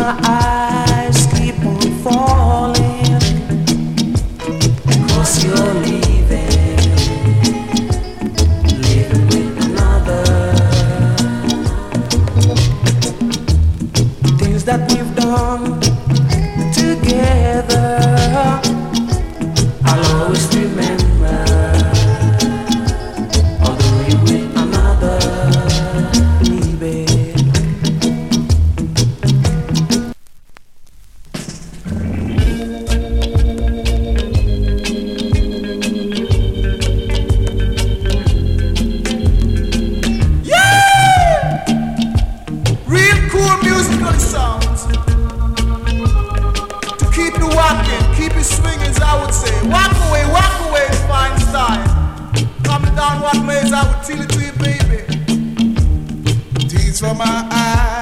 my eyes keep on falling, because you're leaving with another. Things that we've done together, I'll always remember. Although you're with another, baby. Real cool musical sounds. To keep you walking, keep you swinging, as I would say. Walk away, fine style. Coming down what ways I would tell it to you, baby. Tears from my eyes.